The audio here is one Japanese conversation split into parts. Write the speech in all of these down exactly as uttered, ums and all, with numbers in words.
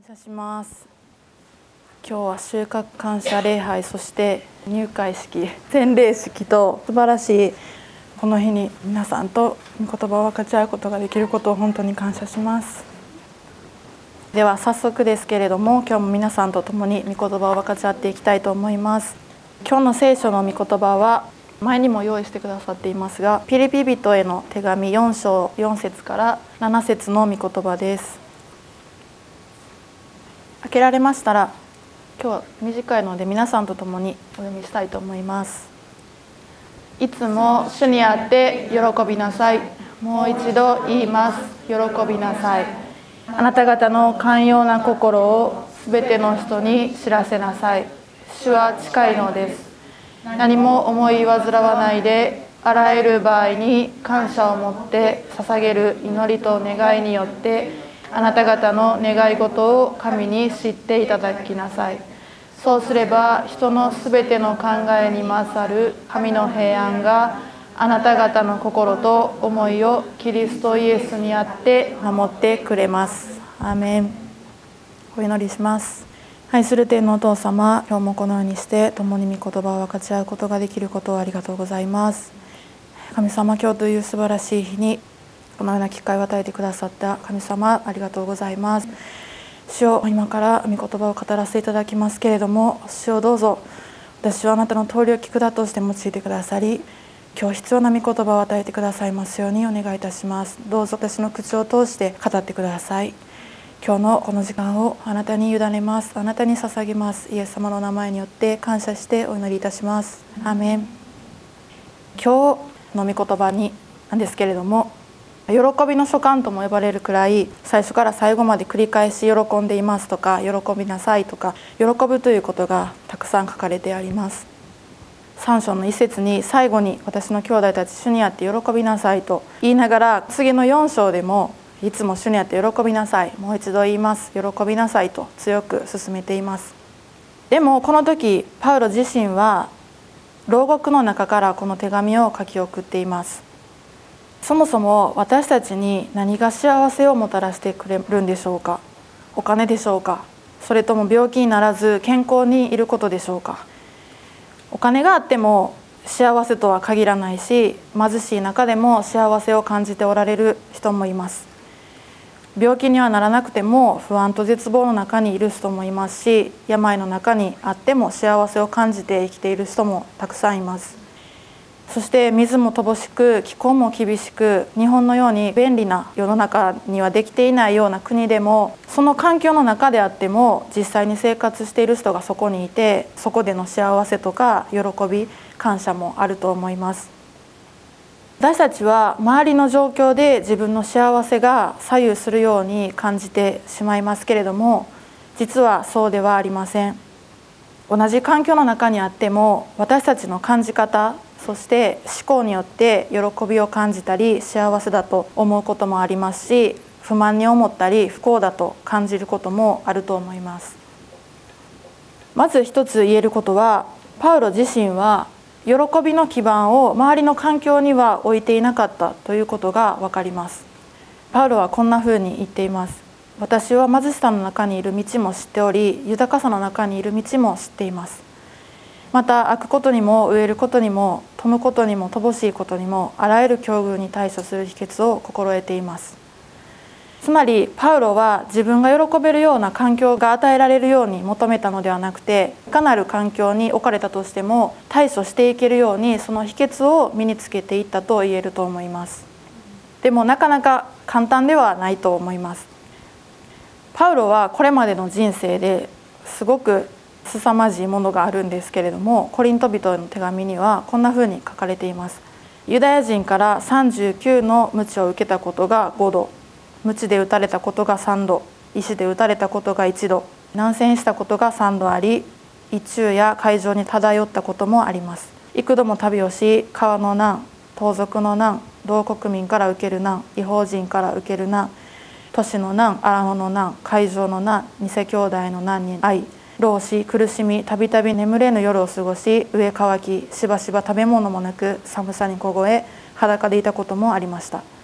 謝します。今日は収穫感謝礼拝、そして入会式、洗礼式と素晴らしいこの日に皆さんと御言葉を分かち合うことができることを本当に感謝します。では早速ですけれども、今日も皆さんと共に御言葉を分かち合っていきたいと思います。今日の聖書の御言葉は前にも用意してくださっていますが、ピリピ人への手紙よん章よん節からなな節の御言葉です。開けられましたら、今日は短いので皆さんと共にお読みしたいと思います。いつも主にあって喜びなさい。もう一度言います。喜びなさい。あなた方の寛容な心をすべての人に知らせなさい。主は近いのです。何も思い煩わないで、あらゆる場合に感謝を持って捧げる祈りと願いによってあなた方の願い事を神に知っていただきなさい。そうすれば人のすべての考えに勝る神の平安があなた方の心と思いをキリストイエスにあって守ってくれます。アーメン。お祈りします。愛する天のお父様、今日もこのようにして共に御言葉を分かち合うことができることをありがとうございます。神様、今日という素晴らしい日にこのような機会を与えてくださった神様、ありがとうございます。主よ、今から御言葉を語らせていただきますけれども、主よどうぞ私はあなたの通りを聞くだとして用いてくださり、今日必要な御言葉を与えてくださいますようにお願いいたします。どうぞ私の口を通して語ってください。今日のこの時間をあなたに委ねます。あなたに捧げます。イエス様の名前によって感謝してお祈りいたします。アーメン。今日の御言葉になんですけれども、喜びの書簡とも呼ばれるくらい最初から最後まで繰り返し喜んでいますとか、喜びなさいとか、喜ぶということがたくさん書かれてあります。さん章の一節に最後に私の兄弟たち主にあって喜びなさいと言いながら、次のよん章でもいつも主にあって喜びなさい、もう一度言います、喜びなさいと強く進めています。でもこの時パウロ自身は牢獄の中からこの手紙を書き送っています。そもそも私たちに何が幸せをもたらしてくれるんでしょうか。お金でしょうか、それとも病気にならず健康にいることでしょうか。お金があっても幸せとは限らないし、貧しい中でも幸せを感じておられる人もいます。病気にはならなくても不安と絶望の中にいる人もいますし、病の中にあっても幸せを感じて生きている人もたくさんいます。そして水も乏しく気候も厳しく、日本のように便利な世の中にはできていないような国でも、その環境の中であっても実際に生活している人がそこにいて、そこでの幸せとか喜び、感謝もあると思います。私たちは周りの状況で自分の幸せが左右するように感じてしまいますけれども、実はそうではありません。同じ環境の中にあっても私たちの感じ方、そして思考によって喜びを感じたり幸せだと思うこともありますし、不満に思ったり不幸だと感じることもあると思います。まず一つ言えることは、パウロ自身は喜びの基盤を周りの環境には置いていなかったということが分かります。パウロはこんなふうに言っています。私は貧しさの中にいる道も知っており、豊かさの中にいる道も知っています。また開くことにも飢えることにも富むことにも乏しいことにも、あらゆる境遇に対処する秘訣を心得ています。つまりパウロは自分が喜べるような環境が与えられるように求めたのではなくて、いかなる環境に置かれたとしても対処していけるように、その秘訣を身につけていったと言えると思います。でもなかなか簡単ではないと思います。パウロはこれまでの人生ですごく凄まじいものがあるんですけれども、コリント人への手紙にはこんなふうに書かれています。ユダヤ人からさんじゅうきゅうの鞭を受けたことがごど、鞭で打たれたことがさんど、石で打たれたことがいちど、難戦したことがさんどあり、意中や海上に漂ったこともあります。幾度も旅をし、川の難、盗賊の難、同国民から受ける難、異邦人から受ける難、都市の難、荒野の難、海上の難、偽兄弟の難に遭い、労し苦しみ、たびたび眠れぬ夜を過ごし、飢え渇き、しばしば食べ物もなく寒さに凍え、裸でいたこともありました。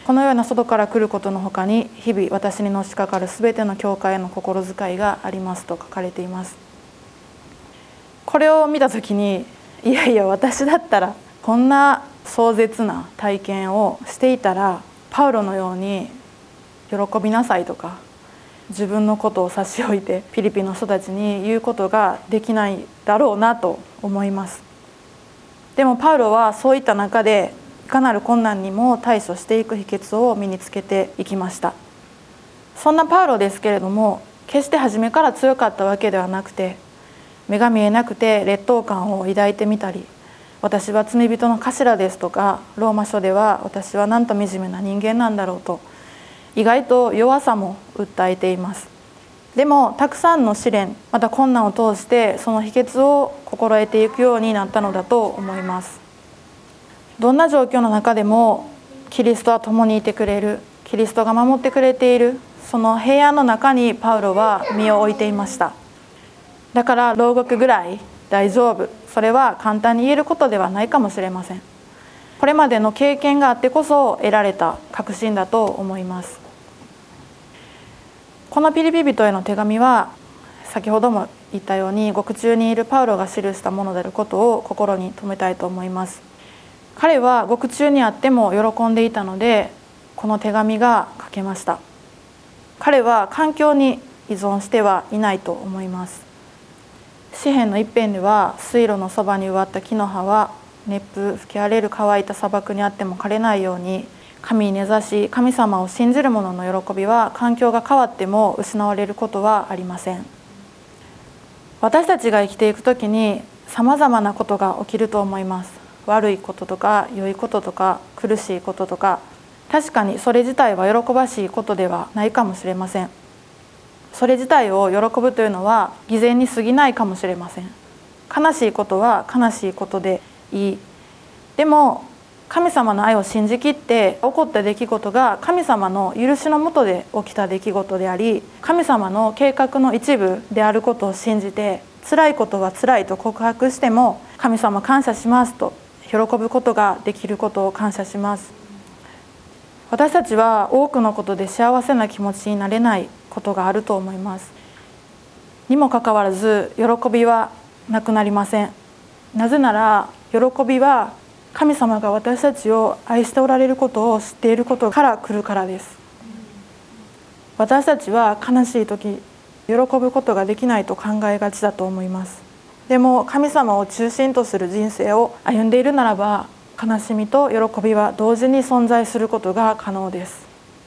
このような外から来ることのほかに、日々私にのしかかるすべての教会への心遣いがありますと書かれています。これを見たときに、いやいや私だったらこんな壮絶な体験をしていたら、パウロのように喜びなさいとか、自分のことを差し置いてフィリピンの人たちに言うことができないだろうなと思います。でもパウロはそういった中でいかなる困難にも対処していく秘訣を身につけていきました。そんなパウロですけれども、決して初めから強かったわけではなくて、目が見えなくて劣等感を抱いてみたり、私は罪人の頭ですとか、ローマ書では私はなんと惨めな人間なんだろうと、意外と弱さも訴えています。でもたくさんの試練、また困難を通してその秘訣を心得ていくようになったのだと思います。どんな状況の中でもキリストは共にいてくれる、キリストが守ってくれている、その平安の中にパウロは身を置いていました。だから牢獄ぐらい大丈夫、それは簡単に言えることではないかもしれません。これまでの経験があってこそ得られた確信だと思います。このピリピ人への手紙は、先ほども言ったように獄中にいるパウロが記したものであることを心に留めたいと思います。彼は獄中にあっても喜んでいたので、この手紙が書けました。彼は環境に依存してはいないと思います。詩編の一編では、水路のそばに植わった木の葉は熱風吹き荒れる乾いた砂漠にあっても枯れないように、神に根ざし神様を信じる者の喜びは環境が変わっても失われることはありません。私たちが生きていくときにさまざまなことが起きると思います。悪いこととか良いこととか苦しいこととか、確かにそれ自体は喜ばしいことではないかもしれません。それ自体を喜ぶというのは偽善に過ぎないかもしれません。悲しいことは悲しいことでいい。でも神様の愛を信じきって起こった出来事が神様の許しの下で起きた出来事であり、神様の計画の一部であることを信じて、辛いことは辛いと告白しても、神様感謝しますと喜ぶことができることを感謝します。私たちは多くのことで幸せな気持ちになれないことがあると思います。にもかかわらず喜びはなくなりません。なぜなら喜びは神様が私たちを愛しておられることを知っていることから来るからです。私たちは悲しい時、喜ぶことができないと考えがちだと思います。でも神様を中心とする人生を歩んでいるならば、悲しみと喜びは同時に存在することが可能です。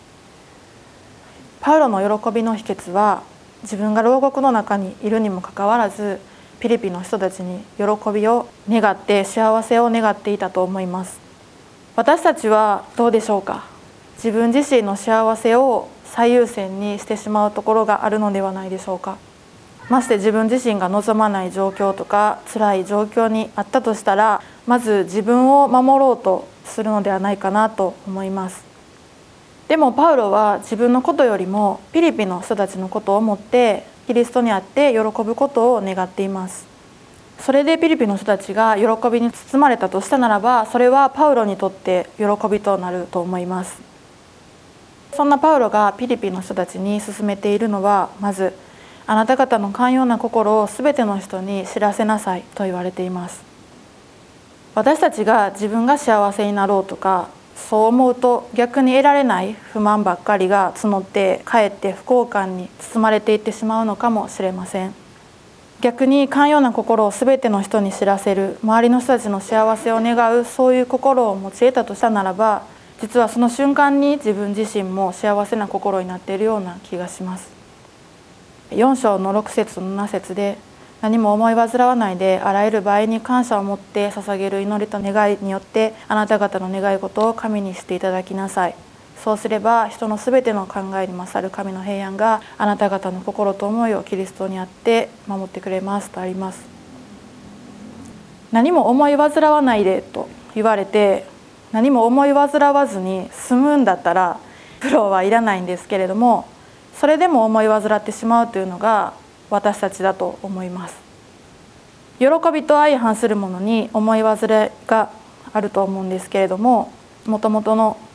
パウロの喜びの秘訣は、自分が牢獄の中にいるにもかかわらず、ピリピの人たちに喜びを願って幸せを願っていたと思います。私たちはどうでしょうか。自分自身の幸せを最優先にしてしまうところがあるのではないでしょうか。まして自分自身が望まない状況とか辛い状況にあったとしたら、まず自分を守ろうとするのではないかなと思います。でもパウロは自分のことよりもピリピの人たちのことを思ってキリストにあって喜ぶことを願っています。それでピリピの人たちが喜びに包まれたとしたならば、それはパウロにとって喜びとなると思います。そんなパウロがピリピの人たちに勧めているのは、まずあなた方の寛容な心をすべての人に知らせなさいと言われています。私たちが自分が幸せになろうとかそう思うと、逆に得られない不満ばっかりが募ってかえって不幸感に包まれていってしまうのかもしれません。逆に寛容な心をすべての人に知らせる、周りの人たちの幸せを願う、そういう心を持ち得たとしたならば、実はその瞬間に自分自身も幸せな心になっているような気がします。よん章のろく節となな節で、何も思い煩わないであらゆる場合に感謝を持って捧げる祈りと願いによってあなた方の願い事を神にしていただきなさい。そうすれば人のすべての考えに勝る神の平安があなた方の心と思いをキリストにあって守ってくれますとあります。何も思い煩わないでと言われて、何も思い煩わずに済むんだったら苦労はいらないんですけれども、それでも思い煩ってしまうというのが私たちだと思います。喜びと相反するものに思い煩いがあると思うんですけれども、もともとの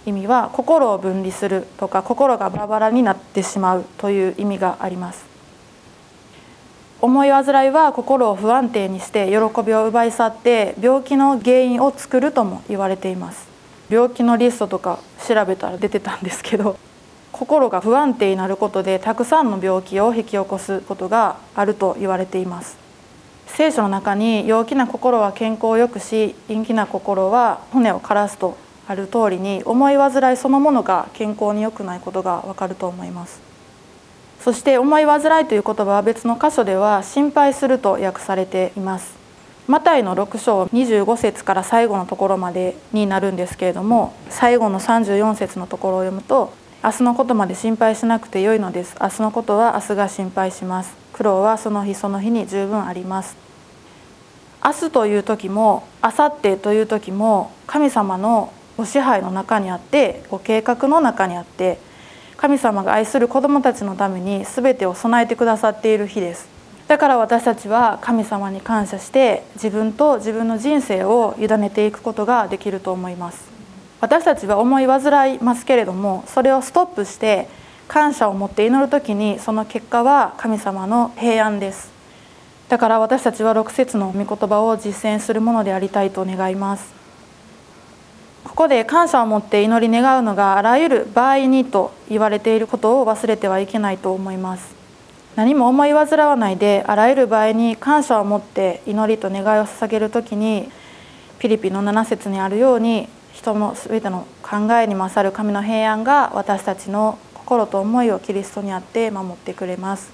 意味は心を分離するとか心がバラバラになってしまうという意味があります。思い煩いは心を不安定にして喜びを奪い去って病気の原因を作るとも言われています。病気のリストとか調べたら出てたんですけど、心が不安定になることでたくさんの病気を引き起こすことがあると言われています。聖書の中に陽気な心は健康を良くし陰気な心は骨を枯らすとある通りに、思い煩いそのものが健康に良くないことがわかると思います。そして思い煩いという言葉は別の箇所では心配すると訳されています。マタイのろく章にじゅうご節から最後のところまでになるんですけれども、最後のさんじゅうよん節のところを読むと、明日のことまで心配しなくてよいのです。明日のことは明日が心配します。苦労はその日その日に十分あります。明日という時も明後日という時も神様のご支配の中にあって、ご計画の中にあって、神様が愛する子どもたちのために全てを備えてくださっている日です。だから私たちは神様に感謝して自分と自分の人生を委ねていくことができると思います。私たちは思い煩いますけれども、それをストップして感謝を持って祈るときに、その結果は神様の平安です。だから私たちはろく節の御言葉を実践するものでありたいと願います。ここで感謝を持って祈り願うのがあらゆる場合にと言われていることを忘れてはいけないと思います。何も思い煩わないであらゆる場合に感謝を持って祈りと願いを捧げるときに、ピリピのなな節にあるように、人のすべての考えに勝る神の平安が私たちの心と思いをキリストにあって守ってくれます。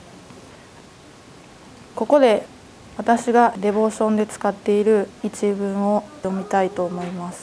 ここで私がデボーションで使っている一文を読みたいと思います。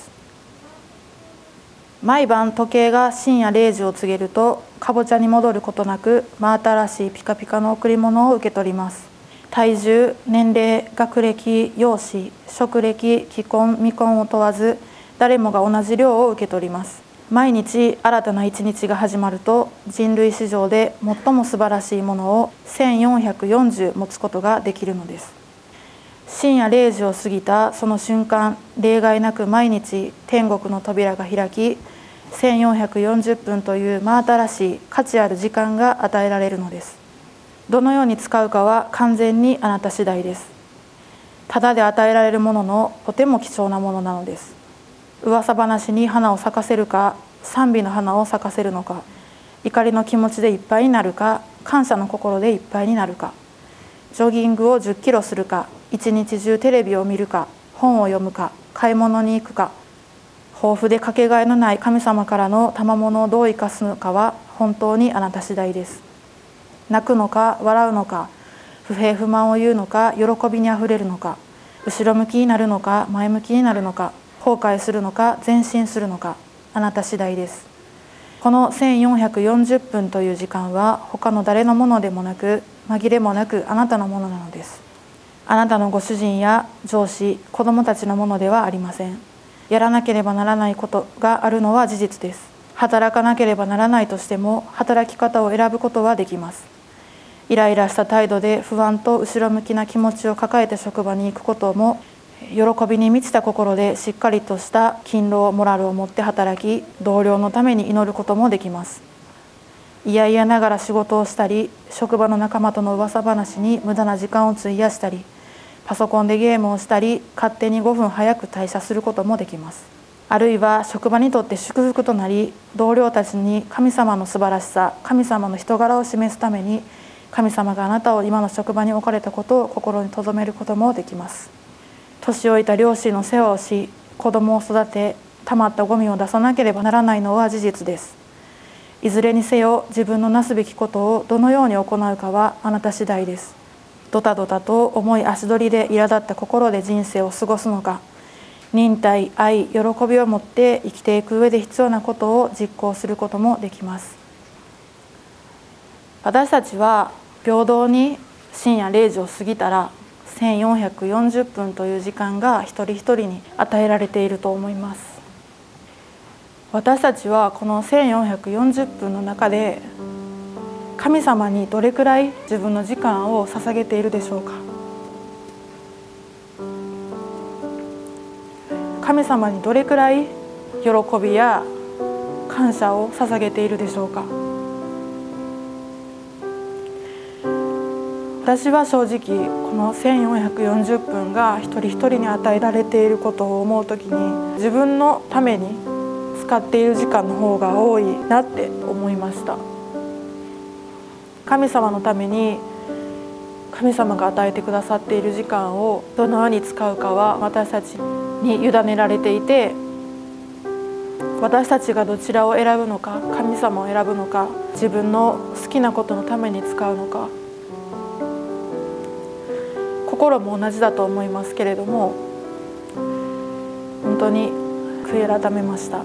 毎晩時計が深夜れいじを告げると、かぼちゃに戻ることなく真新しいピカピカの贈り物を受け取ります。体重、年齢、学歴、容姿、職歴、既婚未婚を問わず誰もが同じ量を受け取ります。毎日新たな一日が始まると、人類史上で最も素晴らしいものをせんよんひゃくよんじゅう持つことができるのです。深夜れいじを過ぎたその瞬間、例外なく毎日天国の扉が開き、せんよんひゃくよんじゅっぷんという真新しい価値ある時間が与えられるのです。どのように使うかは完全にあなた次第です。ただで与えられるもののとても貴重なものなのです。噂話に花を咲かせるか、賛美の花を咲かせるのか、怒りの気持ちでいっぱいになるか、感謝の心でいっぱいになるか、ジョギングをじゅっキロするか、一日中テレビを見るか、本を読むか、買い物に行くか、豊富でかけがえのない神様からの賜物をどう生かすのかは本当にあなた次第です。泣くのか笑うのか、不平不満を言うのか喜びにあふれるのか、後ろ向きになるのか前向きになるのか、後悔するのか前進するのか、あなた次第です。このせんよんひゃくよんじゅっぷんという時間は他の誰のものでもなく、紛れもなくあなたのものなのです。あなたのご主人や上司、子供たちのものではありません。やらなければならないことがあるのは事実です。働かなければならないとしても働き方を選ぶことはできます。イライラした態度で不安と後ろ向きな気持ちを抱えて職場に行くことも、喜びに満ちた心でしっかりとした勤労モラルを持って働き、同僚のために祈ることもできます。いやいやながら仕事をしたり、職場の仲間との噂話に無駄な時間を費やしたり、パソコンでゲームをしたり、勝手にごふん早く退社することもできます。あるいは職場にとって祝福となり、同僚たちに神様の素晴らしさ、神様の人柄を示すために、神様があなたを今の職場に置かれたことを心に留めることもできます。年老いた両親の世話をし、子供を育て、たまったゴミを出さなければならないのは事実です。いずれにせよ自分のなすべきことをどのように行うかはあなた次第です。ドタドタと重い足取りで苛立った心で人生を過ごすのか、忍耐、愛、喜びを持って生きていく上で必要なことを実行することもできます。私たちは平等に深夜れいじを過ぎたらせんよんひゃくよんじゅっぷんという時間が一人一人に与えられていると思います。私たちはこのせんよんひゃくよんじゅっぷんの中で神様にどれくらい自分の時間を捧げているでしょうか。神様にどれくらい喜びや感謝を捧げているでしょうか。私は正直このせんよんひゃくよんじゅっぷんが一人一人に与えられていることを思うときに、自分のために使っている時間の方が多いなって思いました。神様のために神様が与えてくださっている時間をどのように使うかは私たちに委ねられていて、私たちがどちらを選ぶのか、神様を選ぶのか、自分の好きなことのために使うのか、心も同じだと思いますけれども、本当に悔い改めました。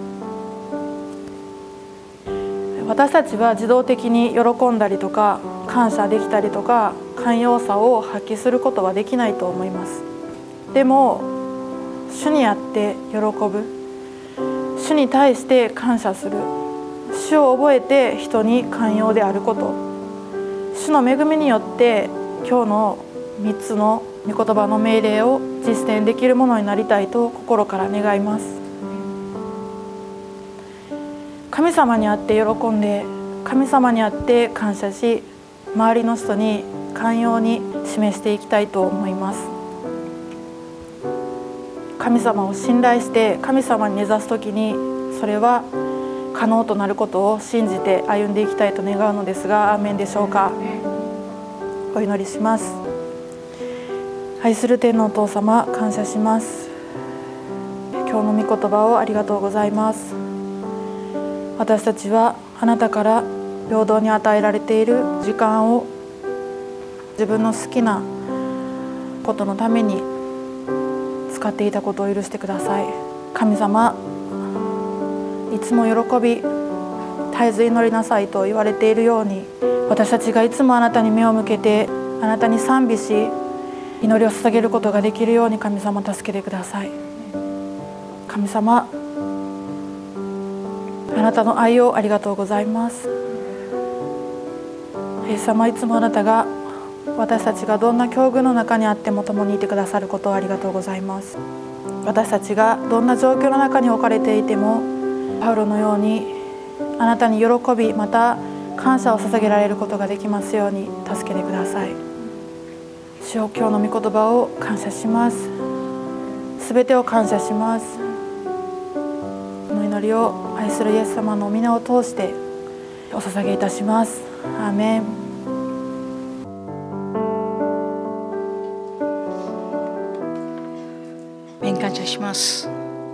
私たちは自動的に喜んだりとか感謝できたりとか寛容さを発揮することはできないと思います。でも主にあって喜ぶ、主に対して感謝する、主を覚えて人に寛容であること、主の恵みによって今日のみっつの御言葉の命令を実践できるものになりたいと心から願います。神様にあって喜んで、神様にあって感謝し、周りの人に寛容に示していきたいと思います。神様を信頼して神様に根ざすときに、それは可能となることを信じて歩んでいきたいと願うのですが、アーメンでしょうか。お祈りします。愛する天のお父様、感謝します。今日の御言葉をありがとうございます。私たちはあなたから平等に与えられている時間を自分の好きなことのために使っていたことを許してください。神様、いつも喜び絶えず祈りなさいと言われているように、私たちがいつもあなたに目を向けてあなたに賛美し祈りを捧げることができるように神様助けてください。神様、あなたの愛をありがとうございます。イエス様、いつもあなたが私たちがどんな境遇の中にあっても共にいてくださることをありがとうございます。私たちがどんな状況の中に置かれていても、パウロのようにあなたに喜び、また感謝を捧げられることができますように助けてください。主よ、今日の御言葉を感謝します。すべてを感謝します。この祈りを愛するイエス様の皆を通してお捧げいたします。アーメン。 感謝します。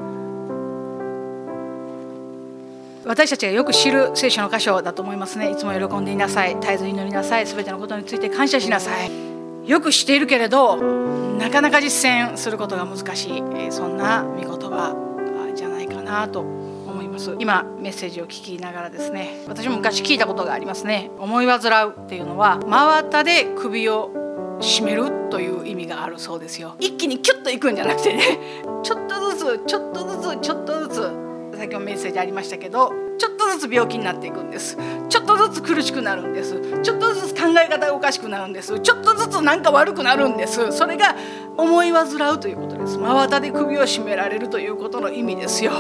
私たちがよく知る聖書の箇所だと思いますね。いつも喜んでいなさい、絶えず祈りなさい、すべてのことについて感謝しなさい。よく知っているけれどなかなか実践することが難しい、そんな御言葉じゃないかなと思います。今メッセージを聞きながらですね、私も昔聞いたことがありますね。思い煩うっていうのは真綿で首を締めるという意味があるそうですよ。一気にキュッといくんじゃなくてね、ちょっとずつちょっとずつちょっとずつ、先ほどメッセージありましたけど、ちょっとずつ病気になっていくんです。ちょっとずつ苦しくなるんです。ちょっとずつ考え方がおかしくなるんです。ちょっとずつなんか悪くなるんです。それが思い煩うということです。真綿で首を絞められるということの意味ですよ。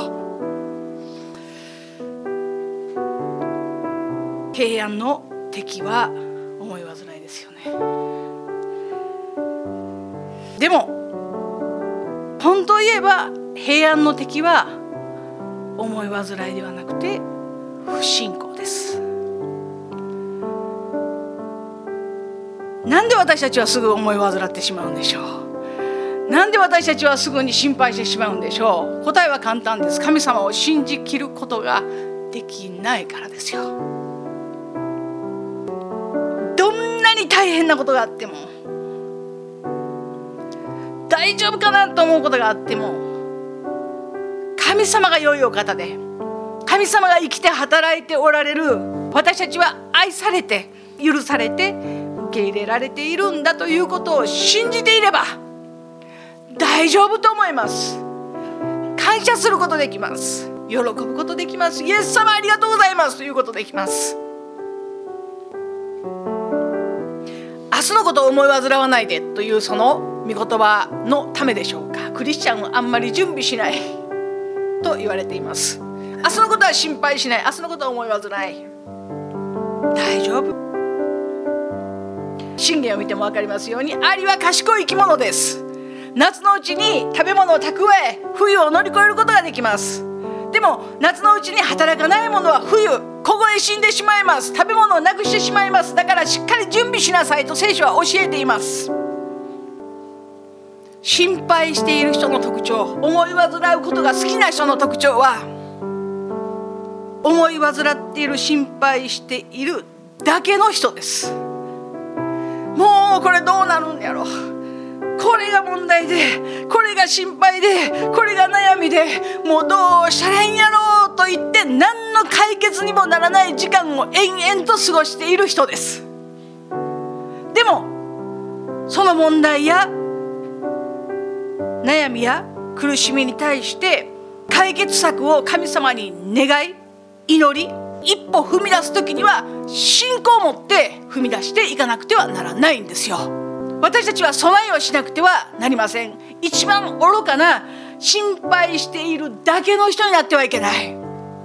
平安の敵は思い煩いですよね。でも本当を言えば平安の敵は思い煩いではなくて不信仰です。なんで私たちはすぐ思い煩ってしまうんでしょう。なんで私たちはすぐに心配してしまうんでしょう。答えは簡単です。神様を信じきることができないからですよ。どんなに大変なことがあっても、大丈夫かなと思うことがあっても、神様が良いお方で、神様が生きて働いておられる、私たちは愛されて許されて受け入れられているんだということを信じていれば大丈夫と思います。感謝することできます。喜ぶことできます。イエス様ありがとうございますということできます。明日のことを思い煩わないでというその御言葉のためでしょうか。クリスチャンはあんまり準備しないと言われています。明日のことは心配しない。明日のことは思い煩い。大丈夫。信玄を見ても分かりますように、アリは賢い生き物です。夏のうちに食べ物を蓄え、冬を乗り越えることができます。でも夏のうちに働かない者は冬凍え死んでしまいます。食べ物をなくしてしまいます。だからしっかり準備しなさいと聖書は教えています。心配している人の特徴、思い煩うことが好きな人の特徴は、思い煩っている、心配しているだけの人です。もうこれどうなるんやろ、これが問題で、これが心配で、これが悩みで、もうどうしたらいいんやろうと言って何の解決にもならない時間を延々と過ごしている人です。でもその問題や悩みや苦しみに対して解決策を神様に願い、祈り、一歩踏み出す時には信仰を持って踏み出していかなくてはならないんですよ。私たちは備えをしなくてはなりません。一番愚かな心配しているだけの人になってはいけない。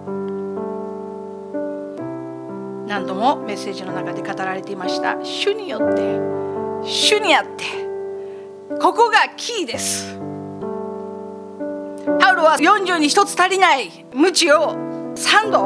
何度もメッセージの中で語られていました。主によって、主にあって、ここがキーです。パウロはよんじゅうにひとつ足りない鞭をさんど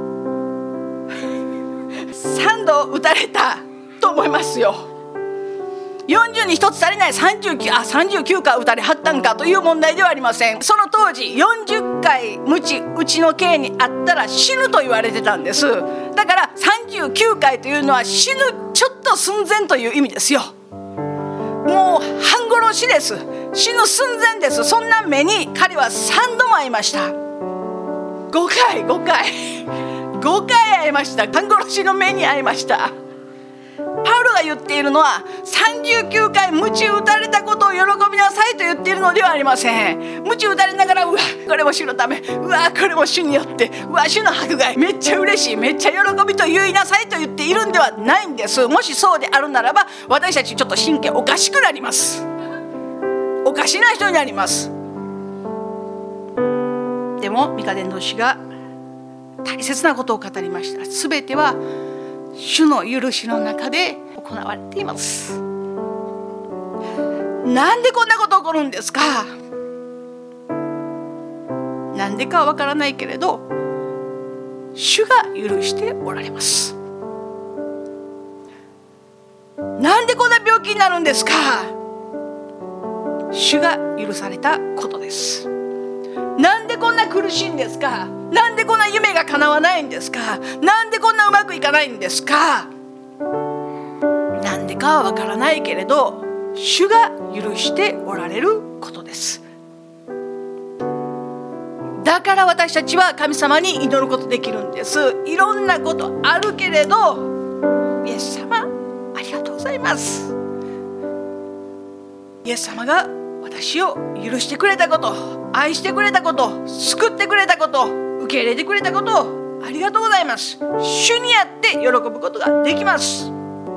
さんど打たれたと思いますよ。よんじゅうにひとつ足りないさんじゅうきゅう、あ、さんじゅうきゅうか打たれはったんかという問題ではありません。その当時よんじゅっかい鞭打ちの刑にあったら死ぬと言われてたんです。だからさんじゅうきゅうかいというのは死ぬちょっと寸前という意味ですよ。もう半殺しです。死ぬ寸前です。そんな目に彼はさんども遭いました。ごかいごかいごかい会いました。半殺しの目に遭いました。パウロが言っているのはさんじゅうきゅうかい鞭打たれたことを喜びなさいと言っているのではありません。鞭打たれながら、うわこれも主のため、うわこれも主によって、うわ主の迫害、めっちゃ嬉しい、めっちゃ喜びと言いなさいと言っているんではないんです。もしそうであるならば、私たちちょっと神経おかしくなります。おかしな人になります。でもミカ伝道師が大切なことを語りました。すべては主の許しの中で行われています。なんでこんなこと起こるんですか。なんでかはわからないけれど、主が許しておられます。なんでこんな病気になるんですか。主が許されたことです。なんでこんな苦しいんですか。なんでこんな夢が叶わないんですか。なんでこんなうまくいかないんですか。なんでかはわからないけれど、主が許しておられることです。だから私たちは神様に祈ることできるんです。いろんなことあるけれど、イエス様ありがとうございます。イエス様が私を許してくれたこと、愛してくれたこと、救ってくれたこと、受け入れてくれたこと、ありがとうございます。主にあって喜ぶことができます。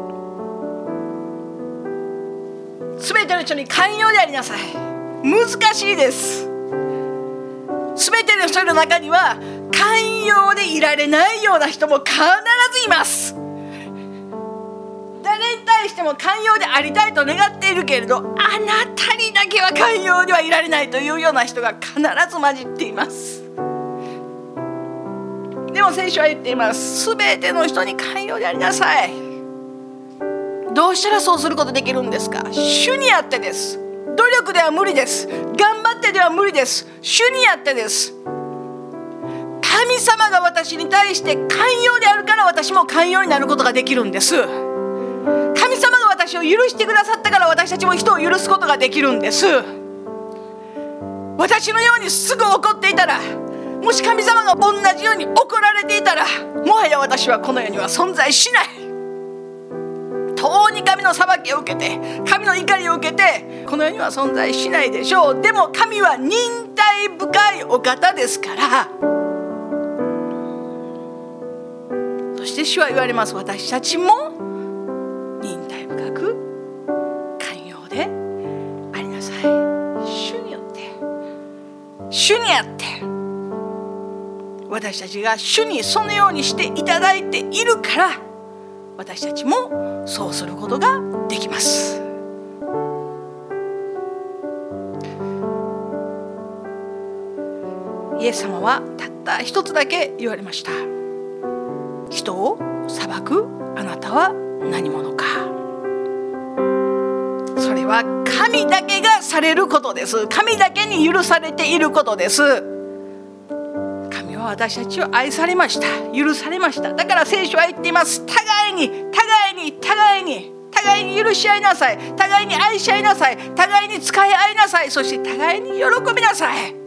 すべての人に寛容でありなさい。難しいです。すべての人の中には寛容でいられないような人も必ずいます。誰に対しても寛容でありたいと願っているけれど、あなたにだけは寛容ではいられないというような人が必ず混じっています。でも聖書は言っています。すべての人に寛容でありなさい。どうしたらそうすることできるんですか。主にあってです。努力では無理です。頑張ってでは無理です。主にあってです。神様が私に対して寛容であるから私も寛容になることができるんです。神様が私を許してくださったから私たちも人を許すことができるんです。私のようにすぐ怒っていたら、もし神様が同じように怒られていたら、もはや私はこの世には存在しない。とうに神の裁きを受けて、神の怒りを受けて、この世には存在しないでしょう。でも神は忍耐深いお方ですから。そして主は言われます。私たちも忍耐深く寛容でありなさい。主によって、主にあって私たちが主にそのようにしていただいているから、私たちもそうすることができます。イエス様はたった一つだけ言われました。人を裁くあなたは何者か。それは神だけがされることです。神だけに許されていることです。神は私たちを愛されました。許されました。だから聖書は言っています。互いに互いに互いに互いに許し合いなさい。互いに愛し合いなさい。互いに仕え合いなさい。そして互いに喜びなさい。